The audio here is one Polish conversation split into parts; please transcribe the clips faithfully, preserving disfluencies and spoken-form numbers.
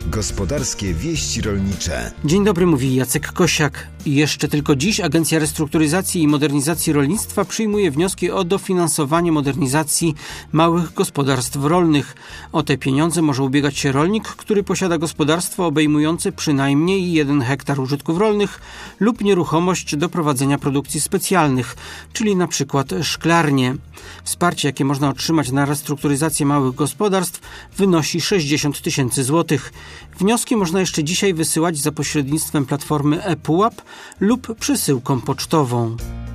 Gospodarskie wieści rolnicze. Dzień dobry, mówi Jacek Kosiak. Jeszcze tylko dziś Agencja Restrukturyzacji i Modernizacji Rolnictwa przyjmuje wnioski o dofinansowanie modernizacji małych gospodarstw rolnych. O te pieniądze może ubiegać się rolnik, który posiada gospodarstwo obejmujące przynajmniej jeden hektar użytków rolnych lub nieruchomość do prowadzenia produkcji specjalnych, czyli na przykład szklarnie. Wsparcie, jakie można otrzymać na restrukturyzację małych gospodarstw, wynosi sześćdziesiąt tysięcy złotych. Wnioski można jeszcze dzisiaj wysyłać za pośrednictwem platformy ePUAP lub przesyłką pocztową.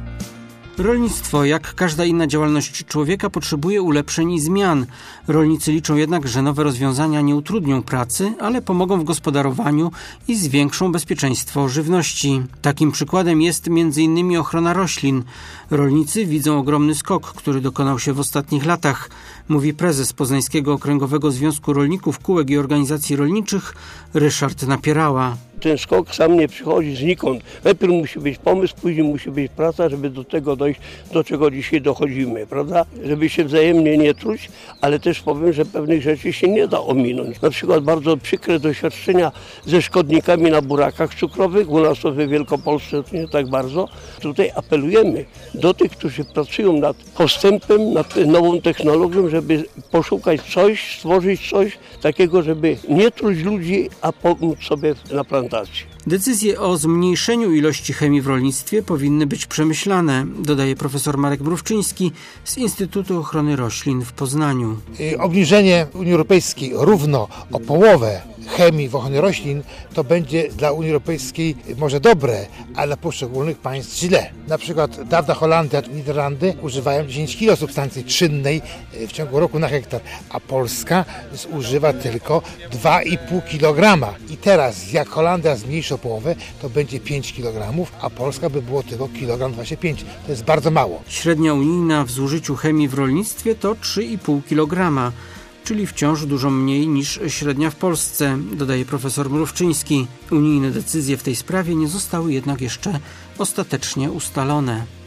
Rolnictwo, jak każda inna działalność człowieka, potrzebuje ulepszeń i zmian. Rolnicy liczą jednak, że nowe rozwiązania nie utrudnią pracy, ale pomogą w gospodarowaniu i zwiększą bezpieczeństwo żywności. Takim przykładem jest między innymi ochrona roślin. Rolnicy widzą ogromny skok, który dokonał się w ostatnich latach, mówi prezes Poznańskiego Okręgowego Związku Rolników, Kółek i Organizacji Rolniczych Ryszard Napierała. Ten skok sam nie przychodzi znikąd. Najpierw musi być pomysł, później musi być praca, żeby do tego dojść, do czego dzisiaj dochodzimy, prawda? Żeby się wzajemnie nie truć, ale też powiem, że pewnych rzeczy się nie da ominąć. Na przykład bardzo przykre doświadczenia ze szkodnikami na burakach cukrowych. U nas to w Wielkopolsce to nie tak bardzo. Tutaj apelujemy do tych, którzy pracują nad postępem, nad nową technologią, żeby poszukać coś, stworzyć coś takiego, żeby nie truć ludzi, a pomóc sobie na plantacji. Decyzje o zmniejszeniu ilości chemii w rolnictwie powinny być przemyślane, dodaje profesor Marek Mrówczyński z Instytutu Ochrony Roślin w Poznaniu. Obniżenie Unii Europejskiej równo o połowę chemii w ochronie roślin to będzie dla Unii Europejskiej może dobre, ale dla poszczególnych państw źle. Na przykład dawna Holandia czy Niderlandy używają dziesięć kilo substancji czynnej w ciągu roku na hektar, a Polska zużywa tylko dwa i pół kilograma. I teraz jak Holandia zmniejszy o połowę, to będzie pięć kilogramów, a Polska by było tylko kilogram dwadzieścia pięć. To jest bardzo mało. Średnia unijna w zużyciu chemii w rolnictwie to trzy i pół kilograma. Czyli wciąż dużo mniej niż średnia w Polsce, dodaje profesor Mrówczyński. Unijne decyzje w tej sprawie nie zostały jednak jeszcze ostatecznie ustalone.